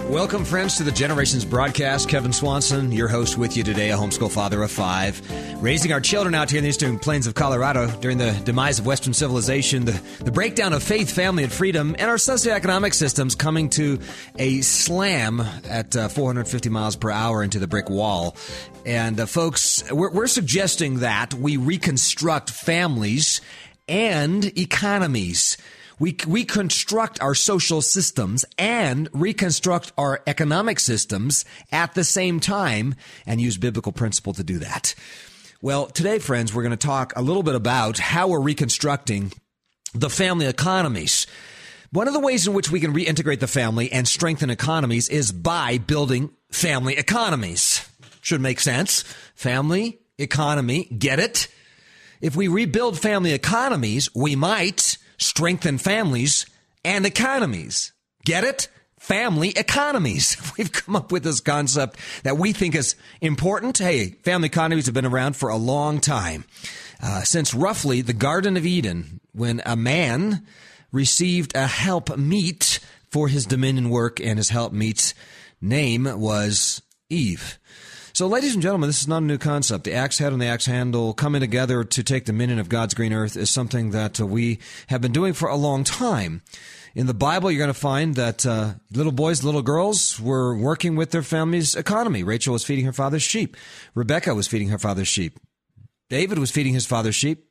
Welcome, friends, to the Generations broadcast. Kevin Swanson, your host, with you today, a homeschool father of 5. Raising our children out here in the eastern plains of Colorado during the demise of Western civilization, the breakdown of faith, family, and freedom, and our socioeconomic systems coming to a slam at 450 miles per hour into the brick wall. And folks, we're suggesting that we reconstruct families and economies. We construct our social systems and reconstruct our economic systems at the same time and use biblical principle to do that. Well, today, friends, we're going to talk a little bit about how we're reconstructing the family economies. One of the ways in which we can reintegrate the family and strengthen economies is by building family economies. Should make sense. Family, economy, get it? If we rebuild family economies, we might strengthen families and economies. Get it? Family economies. We've come up with this concept that we think is important. Hey, family economies have been around for a long time. Since roughly the Garden of Eden, when a man received a helpmeet for his dominion work, and his helpmeet's name was Eve. So, ladies and gentlemen, this is not a new concept. The axe head and the axe handle coming together to take dominion of God's green earth is something that we have been doing for a long time. In the Bible, you're going to find that little boys, little girls were working with their family's economy. Rachel was feeding her father's sheep. Rebecca was feeding her father's sheep. David was feeding his father's sheep.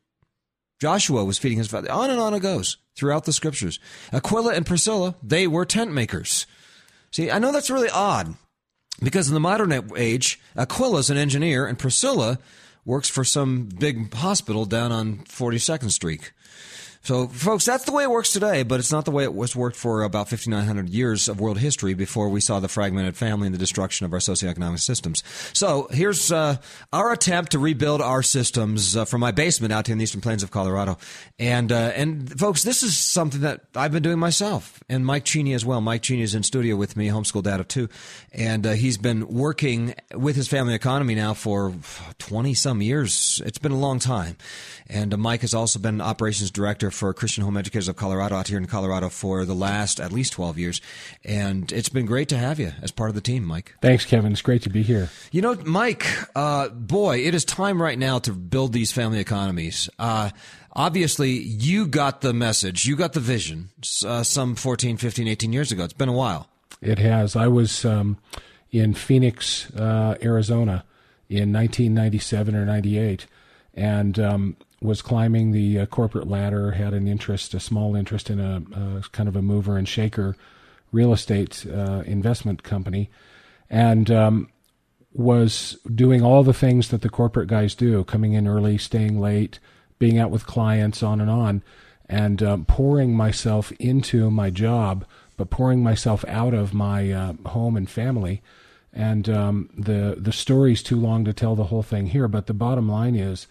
Joshua was feeding his father. On and on it goes throughout the scriptures. Aquila and Priscilla, they were tent makers. See, I know that's really odd, because in the modern age, Aquila's an engineer and Priscilla works for some big hospital down on 42nd Street. So, folks, that's the way it works today, but it's not the way it was worked for about 5,900 years of world history before we saw the fragmented family and the destruction of our socioeconomic systems. So, here's our attempt to rebuild our systems from my basement out here in the eastern plains of Colorado. And folks, this is something that I've been doing myself, and Mike Cheney as well. Mike Cheney is in studio with me, homeschool dad of 2, and he's been working with his family economy now for 20-some years. It's been a long time. And Mike has also been operations director for Christian Home Educators of Colorado out here in Colorado for the last at least 12 years. And it's been great to have you as part of the team, Mike. Thanks, Kevin. It's great to be here. You know, Mike, boy, it is time right now to build these family economies. Obviously, you got the message. You got the vision some 14, 15, 18 years ago. It's been a while. It has. I was in Phoenix, Arizona in 1997 or 98, and was climbing the corporate ladder, had a small interest in a kind of a mover and shaker real estate investment company, and was doing all the things that the corporate guys do, coming in early, staying late, being out with clients, on, and pouring myself into my job, but pouring myself out of my home and family. And the story's too long to tell the whole thing here, but the bottom line is,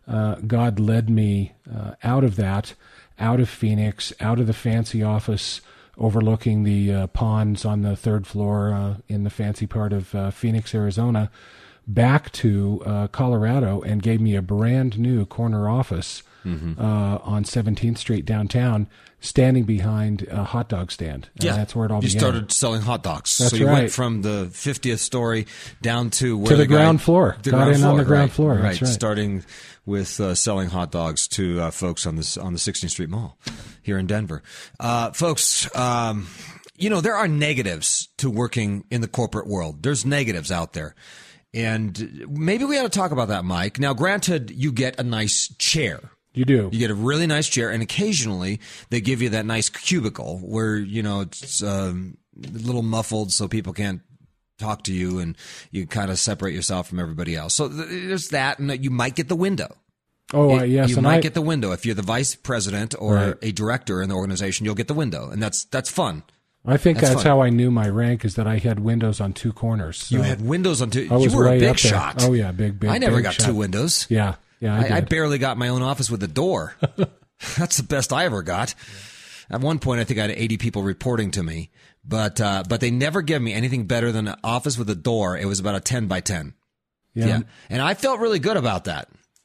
God led me out of that, out of Phoenix, out of the fancy office overlooking the ponds on the 3rd floor in the fancy part of Phoenix, Arizona, back to Colorado, and gave me a brand new corner office on 17th Street downtown, standing behind a hot dog stand. Yeah, that's where it all began. You started selling hot dogs. That's so you right. went from the 50th story down to where to the ground floor. Got in on the ground floor. Right. That's right. Starting with selling hot dogs to folks on the 16th Street Mall here in Denver. Folks, you know, there are negatives to working in the corporate world. There's negatives out there. And maybe we ought to talk about that, Mike. Now, granted, you get a nice chair. You do. You get a really nice chair, and occasionally they give you that nice cubicle where, you know, it's a little muffled so people can't talk to you, and you kind of separate yourself from everybody else. So there's that, and you might get the window. Oh, yes. You might get the window. If you're the vice president or Right. a director in the organization, you'll get the window, and that's fun. I think that's fun. how I knew my rank, is that I had windows on 2 corners. So You had windows on 2. I was You were a way big up there. shot. Oh, yeah, big. I never big got shot. 2 windows. Yeah, I I did. barely got my own office with a door. That's the best I ever got. At one point, I think I had 80 people reporting to me, but they never gave me anything better than an office with a door. It was about a 10 by 10. Yeah. And I felt really good about that.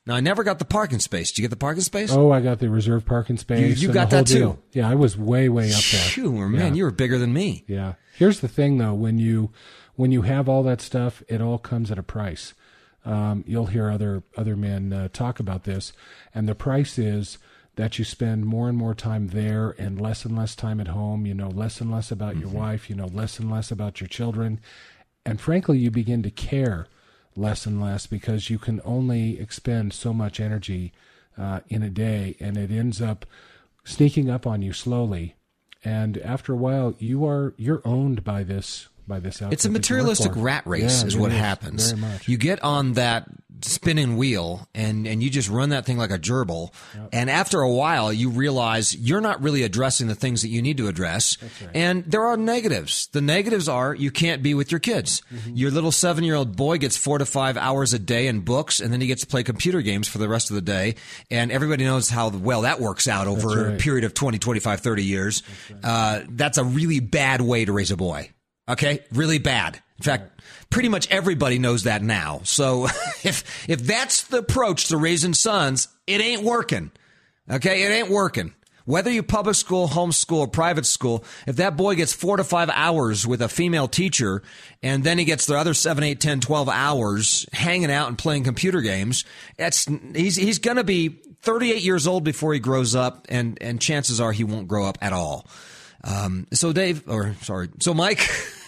Now, I never got the parking space. Did you get the parking space? Oh, I got the reserved parking space. You got that too? Deal. Yeah, I was way up there. Phew, man, you were bigger than me. Yeah. Here's the thing, though. When you have all that stuff, it all comes at a price. You'll hear other men talk about this, and the price is that you spend more and more time there and less time at home. You know less and less about your wife. You know less and less about your children, and frankly, you begin to care less and less because you can only expend so much energy in a day, and it ends up sneaking up on you slowly. And after a while, you're owned by this outfit. It's a materialistic rat race is what happens. Very much. You get on that spinning wheel and you just run that thing like a gerbil. Yep. And after a while, you realize you're not really addressing the things that you need to address. That's right. And there are negatives. The negatives are you can't be with your kids. Mm-hmm. Your little 7-year-old boy gets 4 to 5 hours a day in books, and then he gets to play computer games for the rest of the day. And everybody knows how well that works out over a period of 20, 25, 30 years. That's a really bad way to raise a boy. Okay, really bad. In fact, pretty much everybody knows that now. So if that's the approach to raising sons, it ain't working. Okay, it ain't working. Whether you public school, homeschool, or private school, if that boy gets 4 to 5 hours with a female teacher, and then he gets the other 7, 8, 10, 12 hours hanging out and playing computer games, he's going to be 38 years old before he grows up, and chances are he won't grow up at all. So Mike,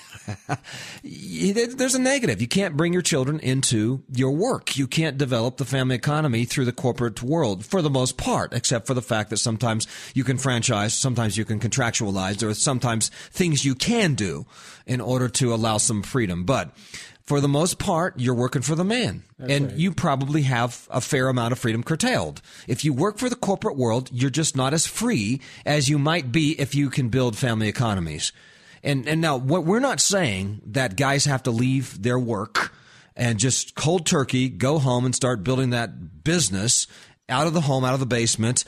there's a negative. You can't bring your children into your work. You can't develop the family economy through the corporate world for the most part, except for the fact that sometimes you can franchise, sometimes you can contractualize, or sometimes things you can do in order to allow some freedom. But for the most part, you're working for the man. That's and right. You probably have a fair amount of freedom curtailed. If you work for the corporate world, you're just not as free as you might be if you can build family economies. And now, what we're not saying that guys have to leave their work and just cold turkey, go home and start building that business out of the home, out of the basement,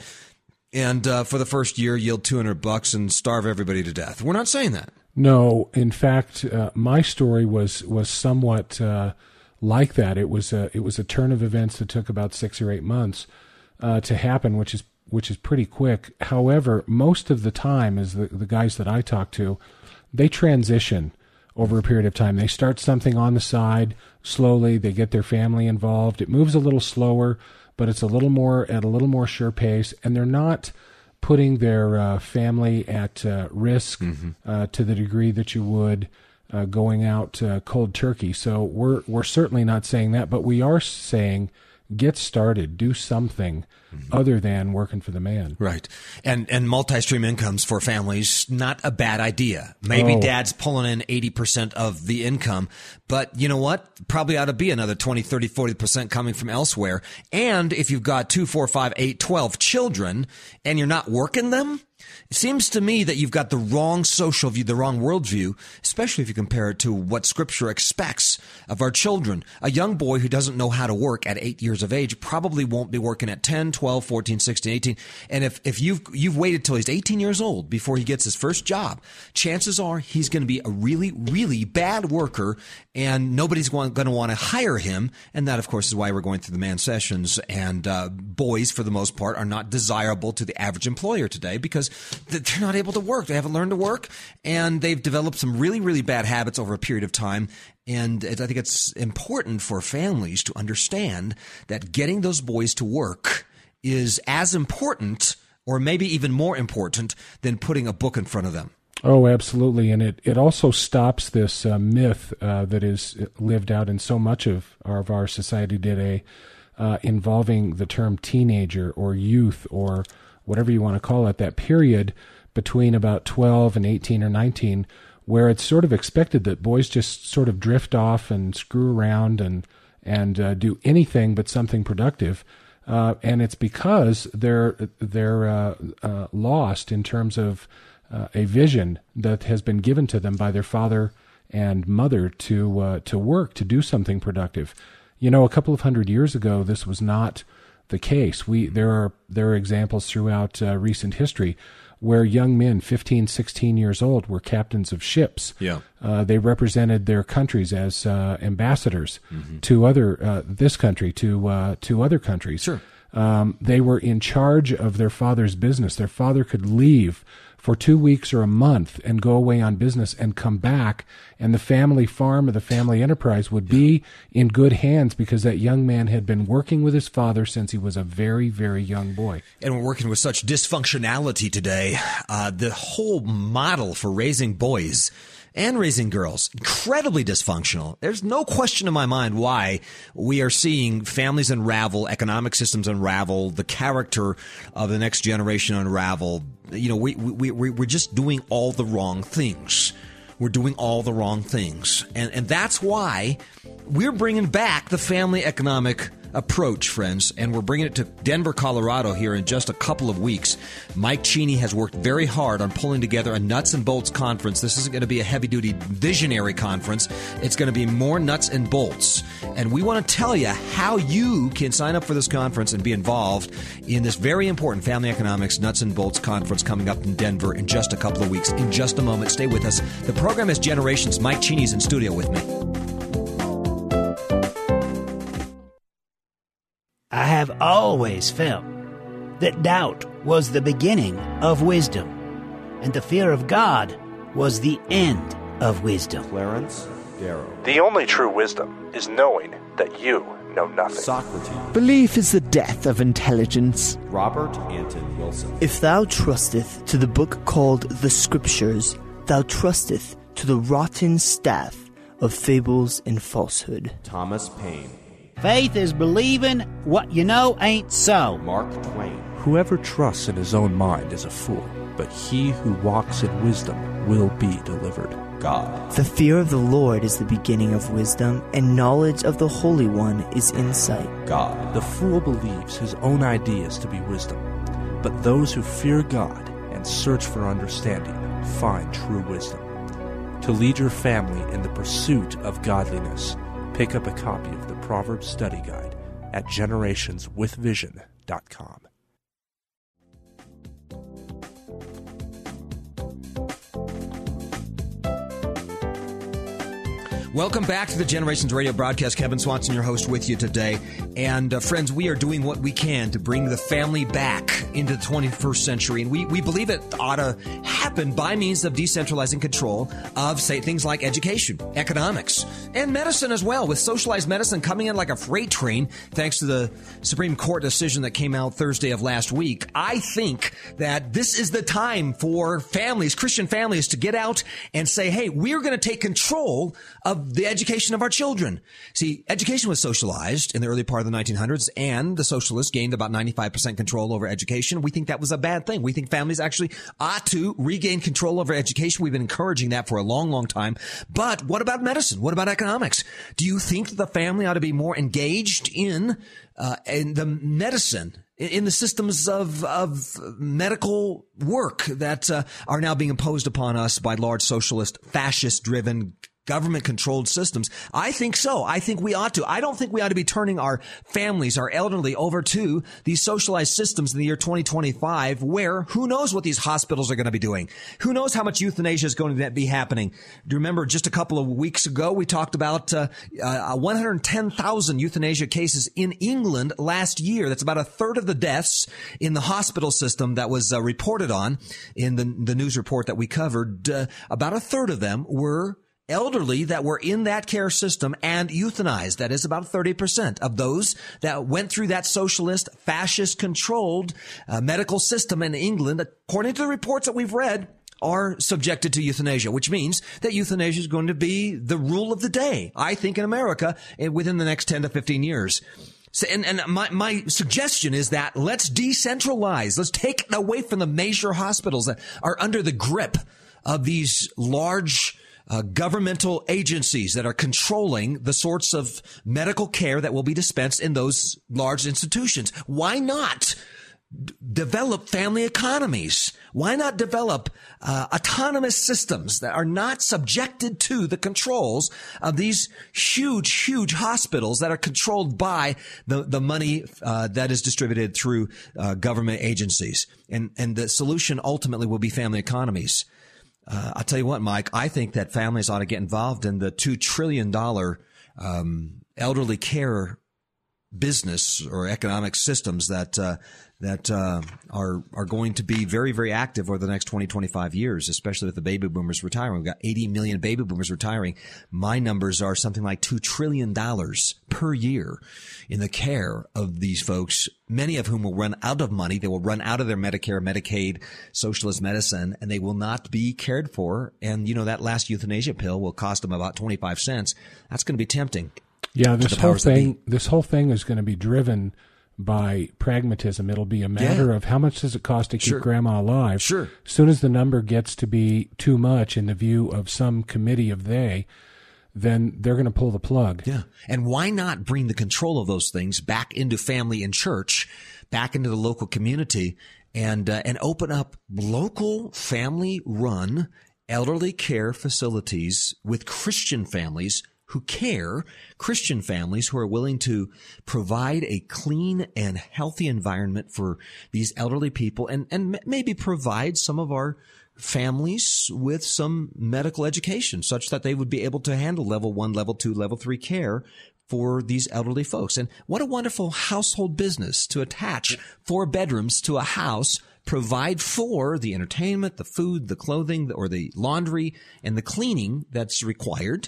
and for the first year yield $200 and starve everybody to death. We're not saying that. No, in fact, my story was somewhat like that. It was a turn of events that took about 6 or 8 months to happen, which is pretty quick. However, most of the time, as the guys that I talk to, they transition over a period of time. They start something on the side slowly. They get their family involved. It moves a little slower, but it's at a little more sure pace, and they're not putting their family at risk to the degree that you would going out cold turkey. So we're certainly not saying that, but we are saying get started, do something other than working for the man. Right. And multi-stream incomes for families, not a bad idea. Maybe dad's pulling in 80% of the income, but you know what? Probably ought to be another 20, 30, 40% coming from elsewhere. And if you've got 2, 4, 5, 8, 12 children and you're not working them, it seems to me that you've got the wrong social view, the wrong worldview, especially if you compare it to what Scripture expects of our children. A young boy who doesn't know how to work at 8 years of age probably won't be working at 10, 12, 14, 16, 18. And if you've waited till he's 18 years old before he gets his first job, chances are he's going to be a really, really bad worker, and nobody's going to want to hire him. And that, of course, is why we're going through the man sessions. And boys, for the most part, are not desirable to the average employer today because they're not able to work. They haven't learned to work, and they've developed some really, really bad habits over a period of time. And I think it's important for families to understand that getting those boys to work is as important, or maybe even more important, than putting a book in front of them. Oh, absolutely. And it also stops this myth that is lived out in so much of our society today involving the term teenager or youth or whatever you want to call it, that period between about 12 and 18 or 19, where it's sort of expected that boys just sort of drift off and screw around and do anything but something productive. And it's because they're lost in terms of a vision that has been given to them by their father and mother to work, to do something productive. You know, a couple of 100 years ago, this was not the case. There are examples throughout recent history where young men, 15, 16 years old, were captains of ships. Yeah. They represented their countries as ambassadors to this country, to other countries. Sure. They were in charge of their father's business. Their father could leave for 2 weeks or a month and go away on business and come back, and the family farm or the family enterprise would be in good hands because that young man had been working with his father since he was a very, very young boy. And we're working with such dysfunctionality today. The whole model for raising boys and raising girls, incredibly dysfunctional. There's no question in my mind why we are seeing families unravel, economic systems unravel, the character of the next generation unravel. You know, we're just doing all the wrong things. We're doing all the wrong things. And that's why we're bringing back the family economic approach, friends, and we're bringing it to Denver, Colorado here in just a couple of weeks. Mike Cheney has worked very hard on pulling together a nuts and bolts conference. This isn't going to be a heavy-duty visionary conference. It's going to be more nuts and bolts. And we want to tell you how you can sign up for this conference and be involved in this very important Family Economics Nuts and Bolts conference coming up in Denver in just a couple of weeks. In just a moment, stay with us. The program is Generations. Mike Cheney's in studio with me. I have always felt that doubt was the beginning of wisdom, and the fear of God was the end of wisdom. Clarence Darrow. The only true wisdom is knowing that you know nothing. Socrates. Belief is the death of intelligence. Robert Anton Wilson. If thou trusteth to the book called the Scriptures, thou trusteth to the rotten staff of fables and falsehood. Thomas Paine. Faith is believing what you know ain't so. Mark Twain. Whoever trusts in his own mind is a fool, but he who walks in wisdom will be delivered. God. The fear of the Lord is the beginning of wisdom, and knowledge of the Holy One is insight. God. The fool believes his own ideas to be wisdom, but those who fear God and search for understanding find true wisdom. To lead your family in the pursuit of godliness, pick up a copy of the Proverbs Study Guide at generationswithvision.com. Welcome back to the Generations Radio broadcast. Kevin Swanson, your host, with you today. And friends, we are doing what we can to bring the family back into the 21st century. And we believe it ought to happen by means of decentralizing control of, say, things like education, economics, and medicine as well, with socialized medicine coming in like a freight train, thanks to the Supreme Court decision that came out Thursday of last week. I think that this is the time for families, Christian families, to get out and say, hey, we're going to take control of the education of our children. See, education was socialized in the early part of the 1900s, and the socialists gained about 95% control over education. We think that was a bad thing. We think families actually ought to regain control over education. We've been encouraging that for a long, long time. But what about medicine? What about economics? Do you think that the family ought to be more engaged in the medicine, in the systems of medical work that are now being imposed upon us by large socialist, fascist-driven government-controlled systems? I think so. I think we ought to. I don't think we ought to be turning our families, our elderly, over to these socialized systems in the year 2025, where who knows what these hospitals are going to be doing? Who knows how much euthanasia is going to be happening? Do you remember just a couple of weeks ago, we talked about 110,000 euthanasia cases in England last year. That's about a third of the deaths in the hospital system that was reported on in the news report that we covered. About a third of them were elderly that were in that care system and euthanized. That is about 30% of those that went through that socialist, fascist-controlled medical system in England, according to the reports that we've read, are subjected to euthanasia, which means that euthanasia is going to be the rule of the day, I think, in America within the next 10 to 15 years. So, and my suggestion is that let's decentralize. Let's take it away from the major hospitals that are under the grip of these large governmental agencies that are controlling the sorts of medical care that will be dispensed in those large institutions. Why not develop family economies? Why not develop autonomous systems that are not subjected to the controls of these huge hospitals that are controlled by the money that is distributed through government agencies? And the solution ultimately will be family economies. I'll tell you what, Mike, I think that families ought to get involved in the $2 trillion elderly care business or economic systems that are going to be very, very active over the next 20, 25 years, especially with the baby boomers retiring. We've got 80 million baby boomers retiring. My numbers are something like $2 trillion per year in the care of these folks, many of whom will run out of money. They will run out of their Medicare, Medicaid, socialist medicine, and they will not be cared for. And, that last euthanasia pill will cost them about 25 cents. That's going to be tempting. Yeah, this whole thing is going to be driven by pragmatism. It'll be a matter of how much does it cost to keep grandma alive. Sure. As soon as the number gets to be too much in the view of some committee of then they're going to pull the plug. Yeah. And why not bring the control of those things back into family and church, back into the local community, and open up local family-run elderly care facilities with Christian families who care, Christian families who are willing to provide a clean and healthy environment for these elderly people and maybe provide some of our families with some medical education such that they would be able to handle level 1, level 2, level 3 care for these elderly folks. And what a wonderful household business to attach 4 bedrooms to a house, provide for the entertainment, the food, the clothing, or the laundry and the cleaning that's required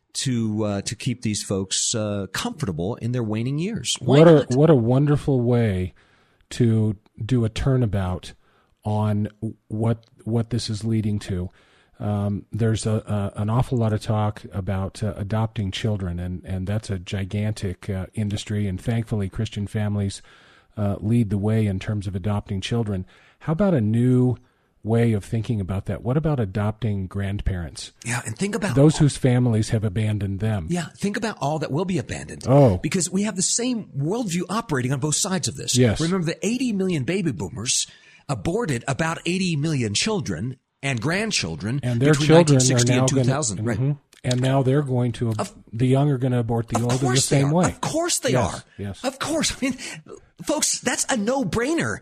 to keep these folks comfortable in their waning years. What a wonderful way to do a turnabout on what this is leading to. There's an awful lot of talk about adopting children, and that's a gigantic industry. And thankfully, Christian families lead the way in terms of adopting children. How about a new way of thinking about that? What about adopting grandparents? Yeah, and think about those whose families have abandoned them. Yeah, think about all that will be abandoned. Oh. Because we have the same worldview operating on both sides of this. Yes. Remember, the 80 million baby boomers aborted about 80 million children and grandchildren and their between children 1960 are now and 2000. Gonna, right. And now they're going to, the young are going to abort the old in the same way. Of course they are. Yes. Of course. I mean, folks, that's a no-brainer.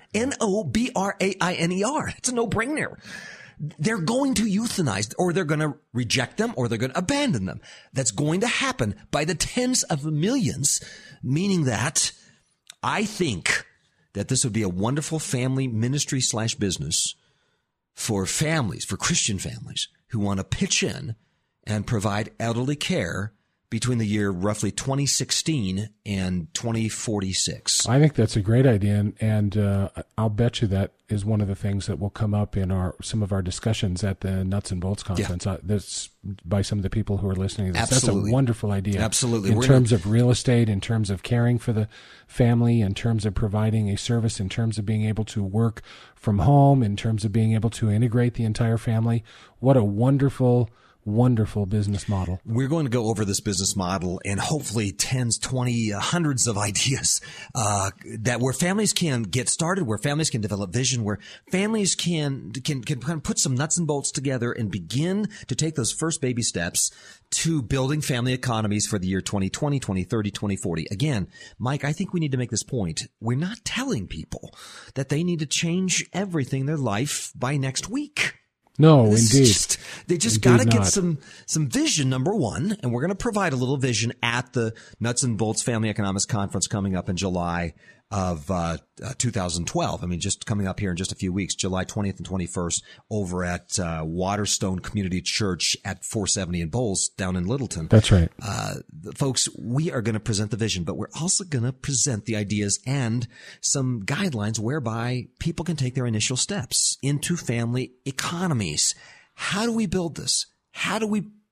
Nobrainer. It's a no-brainer. They're going to euthanize, or they're going to reject them, or they're going to abandon them. That's going to happen by the tens of millions, meaning that I think that this would be a wonderful family ministry / business for families, for Christian families who want to pitch in and provide elderly care between the year roughly 2016 and 2046. I think that's a great idea, and I'll bet you that is one of the things that will come up in some of our discussions at the Nuts and Bolts Conference. Yeah. That's by some of the people who are listening to this. Absolutely. That's a wonderful idea. Absolutely. In terms of real estate, in terms of caring for the family, in terms of providing a service, in terms of being able to work from home, in terms of being able to integrate the entire family. What a wonderful business model. We're going to go over this business model and hopefully tens, 20, hundreds of ideas that where families can get started, where families can develop vision, where families can kind of put some nuts and bolts together and begin to take those first baby steps to building family economies for the year 2020, 2030, 2040. Again, Mike, I think we need to make this point. We're not telling people that they need to change everything in their life by next week. No, indeed. They just got to get some vision, number one, and we're going to provide a little vision at the Nuts and Bolts Family Economics Conference coming up in July of 2012. I mean, just coming up here in just a few weeks, July 20th and 21st over at Waterstone Community Church at 470 in Bowles down in Littleton. That's right. Folks, we are going to present the vision, but we're also going to present the ideas and some guidelines whereby people can take their initial steps into family economies. How do we build this? How do we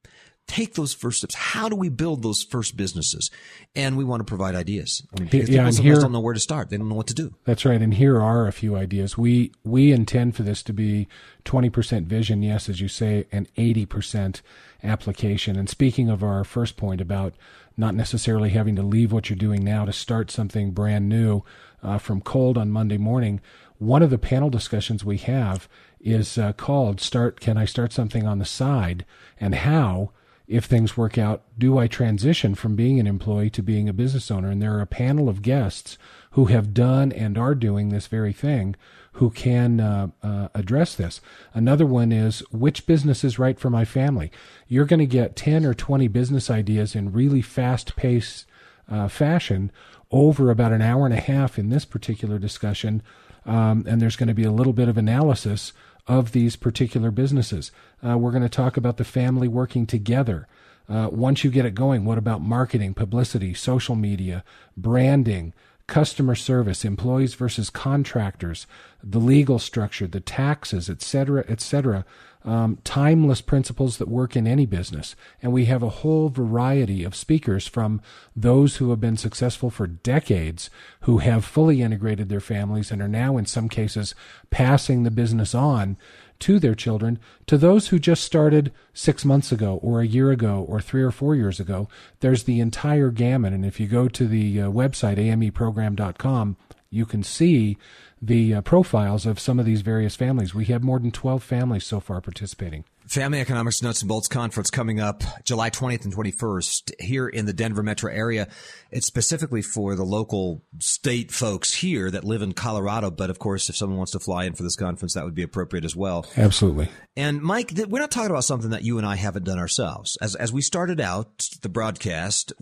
take those first steps? How do we build those first businesses? And we want to provide ideas. I mean, Yeah, people and sometimes here- don't know where to start. They don't know what to do. That's right. And here are a few ideas. We intend for this to be 20% vision, yes, as you say, and 80% application. And speaking of our first point about not necessarily having to leave what you're doing now to start something brand new from cold on Monday morning, one of the panel discussions we have is called Can I Start Something on the Side? And how, if things work out, do I transition from being an employee to being a business owner? And there are a panel of guests who have done and are doing this very thing who can address this. Another one is, which business is right for my family? You're going to get 10 or 20 business ideas in really fast-paced fashion over about an hour and a half in this particular discussion, and there's going to be a little bit of analysis of these particular businesses. We're going to talk about the family working together. Once you get it going, what about marketing, publicity, social media, branding, customer service, employees versus contractors, the legal structure, the taxes, et cetera, timeless principles that work in any business. And we have a whole variety of speakers, from those who have been successful for decades, who have fully integrated their families and are now in some cases passing the business on to their children, to those who just started 6 months ago or a year ago or 3 or 4 years ago. There's the entire gamut. And if you go to the website, ameprogram.com, you can see the profiles of some of these various families. We have more than 12 families so far participating. Family Economics Nuts and Bolts Conference coming up July 20th and 21st here in the Denver metro area. It's specifically for the local state folks here that live in Colorado. But, of course, if someone wants to fly in for this conference, that would be appropriate as well. Absolutely. And, Mike, we're not talking about something that you and I haven't done ourselves. As we started out the broadcast,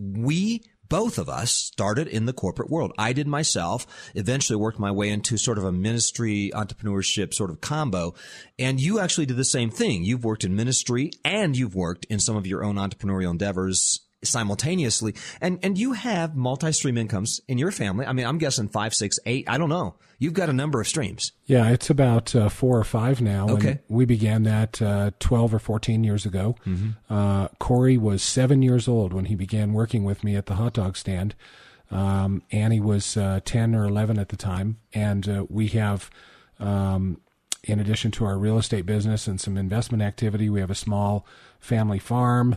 both of us started in the corporate world. I did myself, eventually worked my way into sort of a ministry entrepreneurship sort of combo. And you actually did the same thing. You've worked in ministry and you've worked in some of your own entrepreneurial endeavors simultaneously. And you have multi-stream incomes in your family. I mean, I'm guessing 5, 6, 8. I don't know. You've got a number of streams. Yeah, it's about 4 or 5 now. Okay. And we began that 12 or 14 years ago. Mm-hmm. Corey was 7 years old when he began working with me at the hot dog stand. Annie was 10 or 11 at the time. And we have, in addition to our real estate business and some investment activity, we have a small family farm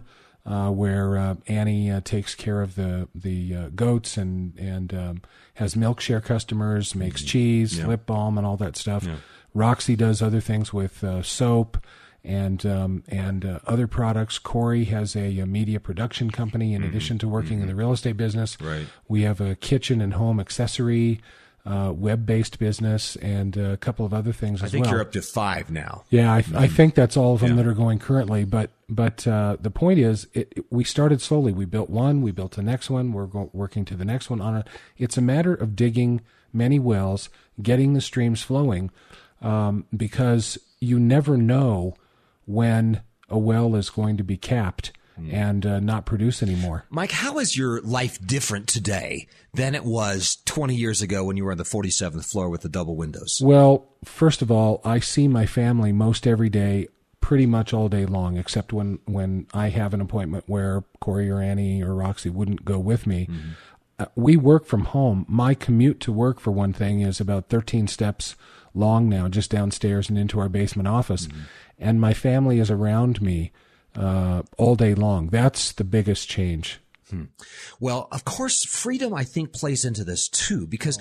where Annie takes care of the goats and has Milkshare customers, makes cheese, lip balm, and all that stuff. Yeah. Roxy does other things with soap and other products. Corey has a media production company in addition to working in the real estate business. Right. We have a kitchen and home accessory web-based business and a couple of other things as well. I think you're up to 5 now. Yeah, I think that's all of them that are going currently. But the point is, we started slowly. We built one, we built the next one, we're working to the next one. It's a matter of digging many wells, getting the streams flowing, because you never know when a well is going to be capped and not produce anymore. Mike, how is your life different today than it was 20 years ago when you were on the 47th floor with the double windows? Well, first of all, I see my family most every day, pretty much all day long, except when I have an appointment where Corey or Annie or Roxy wouldn't go with me. Mm-hmm. We work from home. My commute to work, for one thing, is about 13 steps long now, just downstairs and into our basement office. Mm-hmm. And my family is around me all day long. That's the biggest change. Well, of course, freedom, I think, plays into this too, because,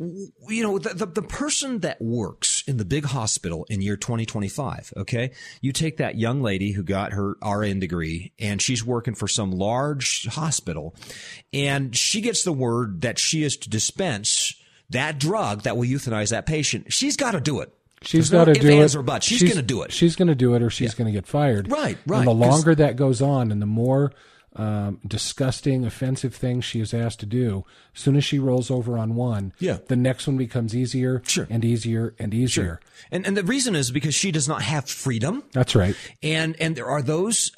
the person that works in the big hospital in year 2025, okay, you take that young lady who got her RN degree and she's working for some large hospital and she gets the word that she is to dispense that drug that will euthanize that patient. She's got to do it. She's got to do it. Or buts. She's going to do it. She's going to do it, or she's going to get fired. Right. And the longer that goes on, and the more disgusting, offensive things she is asked to do, as soon as she rolls over on one, the next one becomes easier and easier and easier. Sure. And the reason is because she does not have freedom. That's right. And there are those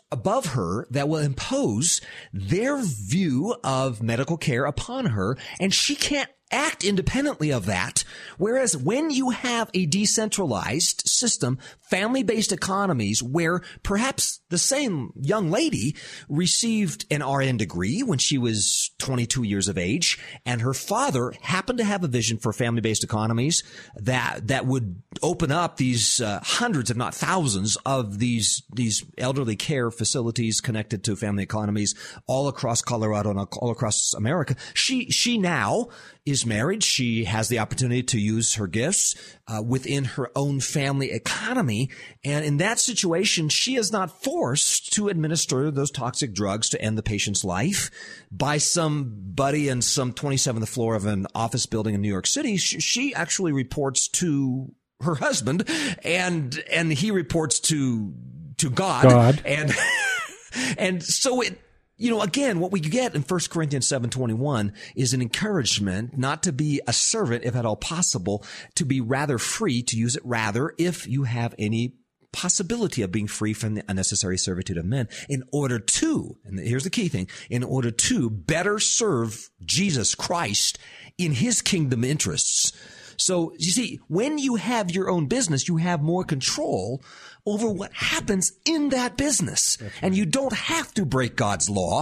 above her that will impose their view of medical care upon her, and she can't act independently of that. Whereas when you have a decentralized system, family-based economies where perhaps the same young lady received an RN degree when she was 22 years of age, and her father happened to have a vision for family-based economies that would open up these hundreds, if not thousands, of these elderly care facilities connected to family economies all across Colorado and all across America. She now is married. She has the opportunity to use her gifts within her own family economy. And in that situation, she is not forced to administer those toxic drugs to end the patient's life by somebody in some 27th floor of an office building in New York City. She actually reports to her husband, and he reports to God. And so it, again, what we get in 1 Corinthians 7:21 is an encouragement not to be a servant, if at all possible, to be rather free, to use it rather if you have any possibility of being free from the unnecessary servitude of men, in order to, and here's the key thing, in order to better serve Jesus Christ in his kingdom interests. So, you see, when you have your own business, you have more control over what happens in that business. Right. And you don't have to break God's law.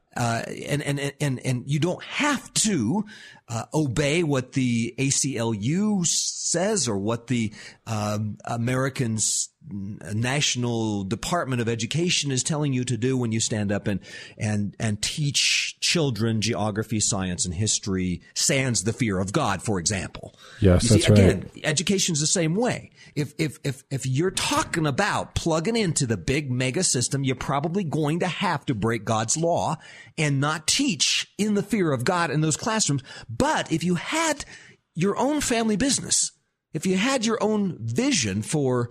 And you don't have to obey what the ACLU says or what the Americans National Department of Education is telling you to do when you stand up and teach children geography, science, and history, sans the fear of God, for example. Yes, that's right. Again, education's the same way. If you're talking about plugging into the big mega system, you're probably going to have to break God's law and not teach in the fear of God in those classrooms. But if you had your own family business, if you had your own vision for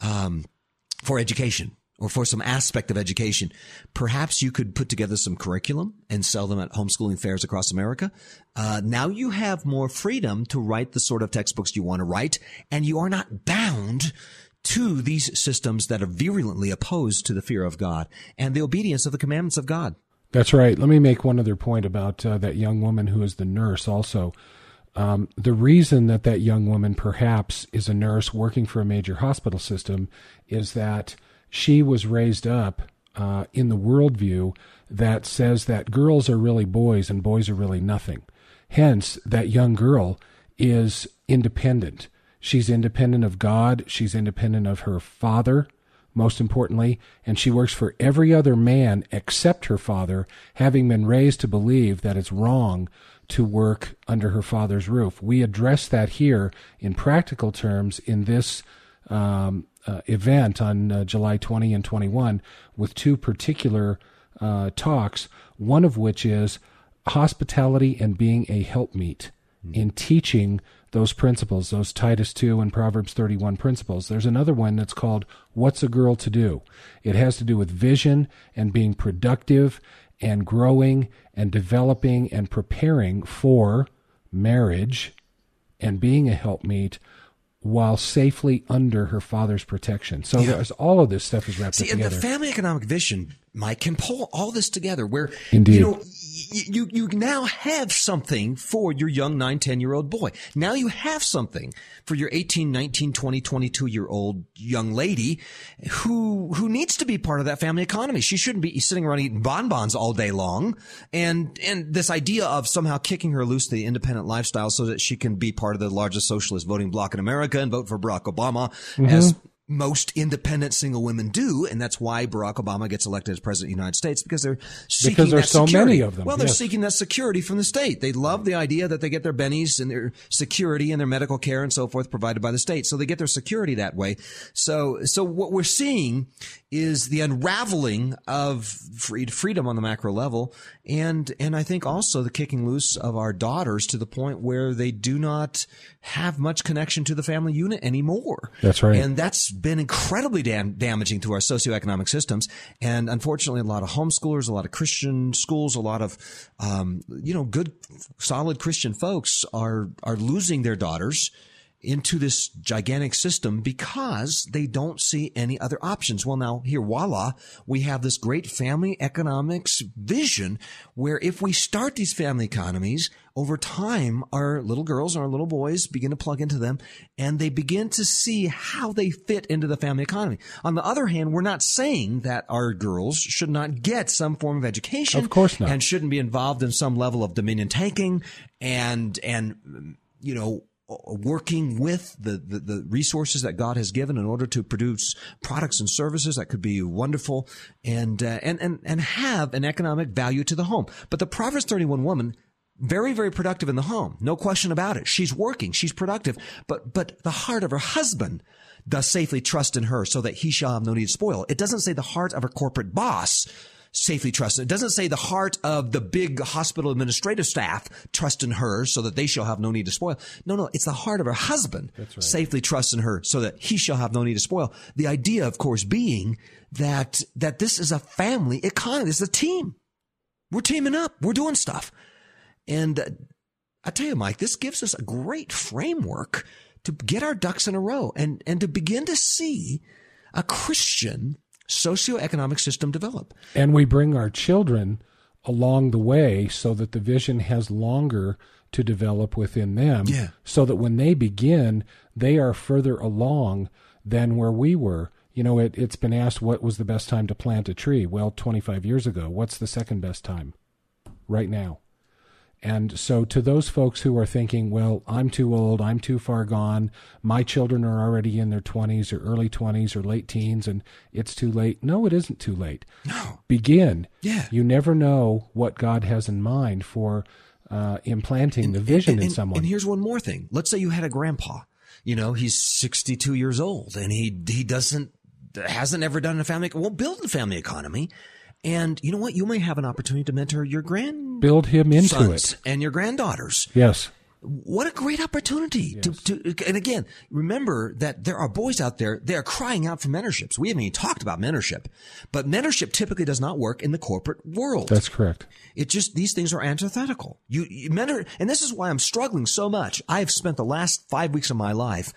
education or for some aspect of education, perhaps you could put together some curriculum and sell them at homeschooling fairs across America. Now you have more freedom to write the sort of textbooks you want to write, and you are not bound to these systems that are virulently opposed to the fear of God and the obedience of the commandments of God. That's right. Let me make one other point about that young woman who is the nurse also. The reason that young woman perhaps is a nurse working for a major hospital system is that she was raised up in the worldview that says that girls are really boys and boys are really nothing. Hence, that young girl is independent. She's independent of God. She's independent of her father, most importantly, and she works for every other man except her father, having been raised to believe that it's wrong to work under her father's roof. We address that here in practical terms in this event on July 20 and 21 with two particular talks, one of which is hospitality and being a helpmeet in teaching those principles, those Titus 2 and Proverbs 31 principles. There's another one that's called What's a Girl to Do? It has to do with vision and being productive and growing and developing and preparing for marriage and being a helpmeet while safely under her father's protection. So there's all of this stuff is wrapped up together. And the family economic vision, Mike, can pull all this together where, Indeed. You now have something for your young 9, 10-year-old boy. Now you have something for your 18, 19, 20, 22-year-old young lady who needs to be part of that family economy. She shouldn't be sitting around eating bonbons all day long. And this idea of somehow kicking her loose to the independent lifestyle so that she can be part of the largest socialist voting bloc in America and vote for Barack Obama as most independent single women do, and that's why Barack Obama gets elected as president of the United States, because they're seeking that security. So many of them. Well, they're seeking that security from the state. They love the idea that they get their bennies and their security and their medical care and so forth provided by the state. So they get their security that way. So what we're seeing is the unraveling of freedom on the macro level, and I think also the kicking loose of our daughters to the point where they do not have much connection to the family unit anymore. That's right. And that's been incredibly damaging to our socioeconomic systems. And unfortunately, a lot of homeschoolers, a lot of Christian schools, a lot of, good, solid Christian folks are losing their daughters into this gigantic system because they don't see any other options. Well, now here, voila, we have this great family economics vision where if we start these family economies, over time, our little girls and our little boys begin to plug into them, and they begin to see how they fit into the family economy. On the other hand, we're not saying that our girls should not get some form of education. Of course not. And shouldn't be involved in some level of dominion taking and working with the resources that God has given in order to produce products and services that could be wonderful and have an economic value to the home. But the Proverbs 31 woman, very, very productive in the home. No question about it. She's working. She's productive. But the heart of her husband does safely trust in her so that he shall have no need to spoil. It doesn't say the heart of her corporate boss safely trust. It doesn't say the heart of the big hospital administrative staff trust in her so that they shall have no need to spoil. No, it's the heart of her husband safely trust in her so that he shall have no need to spoil. The idea, of course, being that this is a family economy. This is a team. We're teaming up. We're doing stuff. And I tell you, Mike, this gives us a great framework to get our ducks in a row and to begin to see a Christian socioeconomic system develop. And we bring our children along the way so that the vision has longer to develop within them, so that when they begin, they are further along than where we were. You know, it's been asked, what was the best time to plant a tree? Well, 25 years ago. What's the second best time? Right now. And so to those folks who are thinking, well, I'm too old, I'm too far gone, my children are already in their 20s or early 20s or late teens, and it's too late. No, it isn't too late. No. Begin. Yeah. You never know what God has in mind for implanting the vision in someone. And here's one more thing. Let's say you had a grandpa. You know, he's 62 years old, and he hasn't ever done a family, won't build a family economy. And you know what? You may have an opportunity to mentor your build him into it and your granddaughters. Yes. What a great opportunity and again, remember that there are boys out there, they are crying out for mentorships. We haven't even talked about mentorship, but mentorship typically does not work in the corporate world. That's correct. It just, these things are antithetical. You mentor, and this is why I'm struggling so much. I've spent the last 5 weeks of my life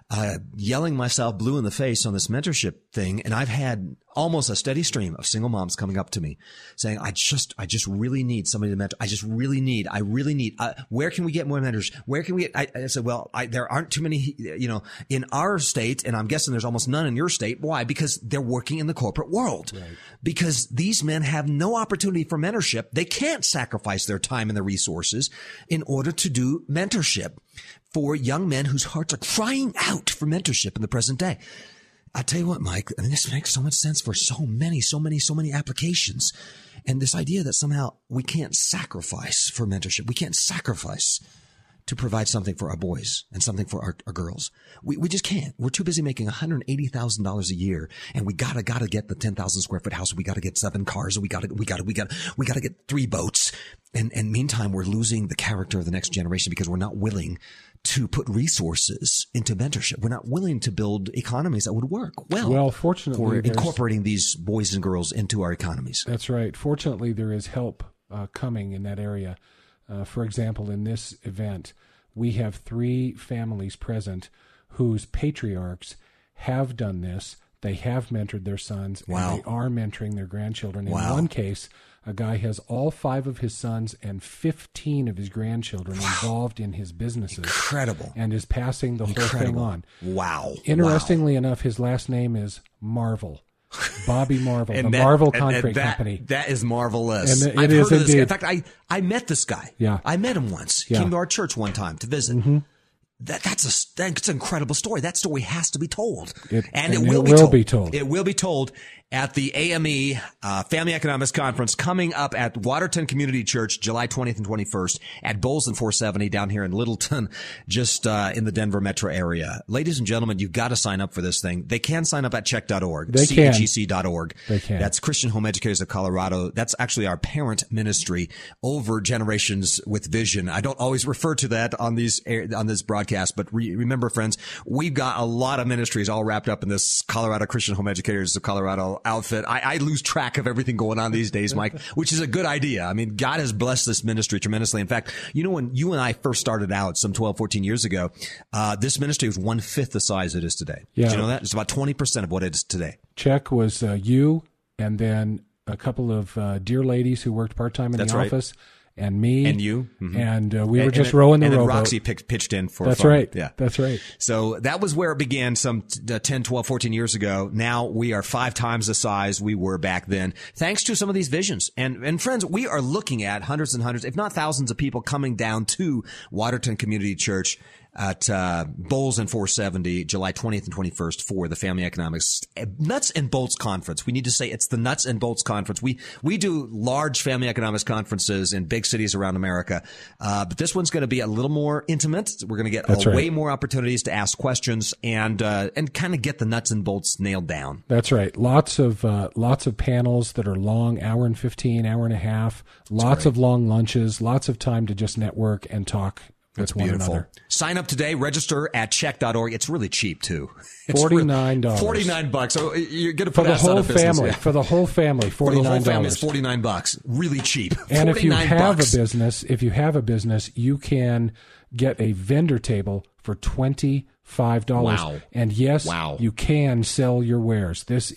yelling myself blue in the face on this mentorship thing. And I've had almost a steady stream of single moms coming up to me saying, I just really need somebody to mentor. I really need, where can we get more mentors? Where can we get, I said, well, there aren't too many, in our state. And I'm guessing there's almost none in your state. Why? Because they're working in the corporate world. Right. Because these men have no opportunity for mentorship. They can't sacrifice their time and their resources in order to do mentorship for young men whose hearts are crying out for mentorship in the present day. I'll tell you what, Mike, I mean, this makes so much sense for so many applications. And this idea that somehow we can't sacrifice for mentorship. We can't sacrifice to provide something for our boys and something for our girls. We just can't. We're too busy making $180,000 a year, and we gotta get the 10,000 square foot house. We gotta get 7 cars. We gotta get 3 boats. And meantime, we're losing the character of the next generation because we're not willing to put resources into mentorship. We're not willing to build economies that would work well, fortunately, for incorporating these boys and girls into our economies. That's right. Fortunately, there is help coming in that area. For example, in this event, we have 3 families present whose patriarchs have done this. They have mentored their sons, and they are mentoring their grandchildren. In one case, a guy has all 5 of his sons and 15 of his grandchildren involved in his businesses. Incredible. And is passing the whole thing on. Wow. Interestingly enough, his last name is Marvel. Bobby Marvel, the Marvel Concrete Company. That is marvelous. And it is indeed. In fact, I met this guy. Yeah. I met him once. He came to our church one time to visit. Mm-hmm. That's an incredible story. That story has to be told. It will be told. It will be told at the AME Family Economics Conference coming up at Waterton Community Church, July 20th and 21st at Bowles and 470 down here in Littleton, just in the Denver metro area. Ladies and gentlemen, you've got to sign up for this thing. They can sign up at check.org, chec.org. They can. That's Christian Home Educators of Colorado. That's actually our parent ministry over Generations with Vision. I don't always refer to that on this broadcast, but remember, friends, we've got a lot of ministries all wrapped up in this Colorado Christian Home Educators of Colorado Bible outfit. I lose track of everything going on these days, Mike, which is a good idea. I mean, God has blessed this ministry tremendously. In fact, you know, when you and I first started out some 12, 14 years ago, this ministry was 1/5 the size it is today. Yeah. Did you know that? It's about 20% of what it is today. Check was you, and then a couple of dear ladies who worked part-time in That's the right. office, and me. And you. Mm-hmm. And we were just rowing the rowboat. rowboat. And then Roxy pitched in for That's fun. right. Yeah. That's right. So that was where it began some 10, 12, 14 years ago. Now we are 5 times the size we were back then, thanks to some of these visions. And friends, we are looking at hundreds and hundreds, if not thousands of people coming down to Waterton Community Church at Bowles and 470, July 20th and 21st for the Family Economics Nuts and Bolts Conference. We need to say it's the Nuts and Bolts Conference. We do large family economics conferences in big cities around America, but this one's going to be a little more intimate. We're going to get way more opportunities to ask questions and kind of get the nuts and bolts nailed down. That's right. Lots of panels that are long, hour and 15, hour and a half. Lots of long lunches. Lots of time to just network and talk. That's one beautiful. Another. Sign up today. Register at check.org. It's really cheap, too. It's $49. $49. So you're going to put for the us out whole of business. family. Yeah. For the whole family, $49. For the whole family, it's $49. Really cheap. And if you have $49. a business, you can get a vendor table for $25. Wow. And yes, you can sell your wares. This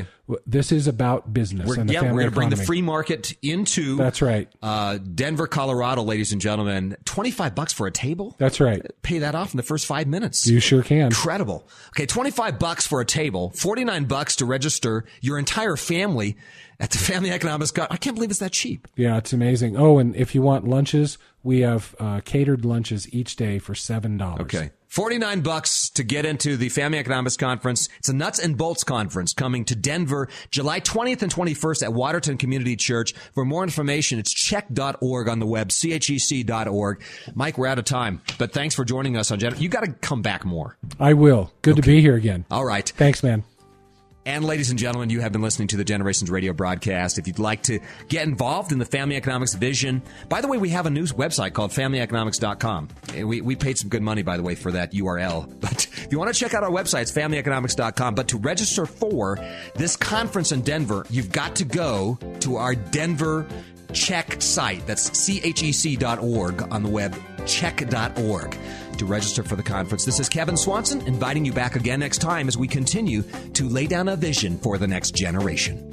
is about business. And the family we're going to bring the economy. free market into That's right. Denver, Colorado, ladies and gentlemen. $25 for a table? That's right. Pay that off in the first 5 minutes. You sure can. Incredible. Okay, $25 for a table, $49 to register your entire family at the Family Economics. I can't believe it's that cheap. Yeah, it's amazing. Oh, and if you want lunches, we have catered lunches each day for $7. Okay. $49 to get into the Family Economics Conference. It's a Nuts and Bolts Conference coming to Denver, July 20th and 21st at Waterton Community Church. For more information, it's check.org on the web, chec.org. Mike, we're out of time, but thanks for joining us on Generation. You got to come back more. I will. Good to be here again. All right. Thanks, man. And ladies and gentlemen, you have been listening to the Generations Radio broadcast. If you'd like to get involved in the Family Economics vision, by the way, we have a news website called familyeconomics.com. We paid some good money, by the way, for that URL. But if you want to check out our website, it's familyeconomics.com. But to register for this conference in Denver, you've got to go to our Denver Check site. That's chec.org on the web, check.org. To register for the conference. This is Kevin Swanson inviting you back again next time as we continue to lay down a vision for the next generation.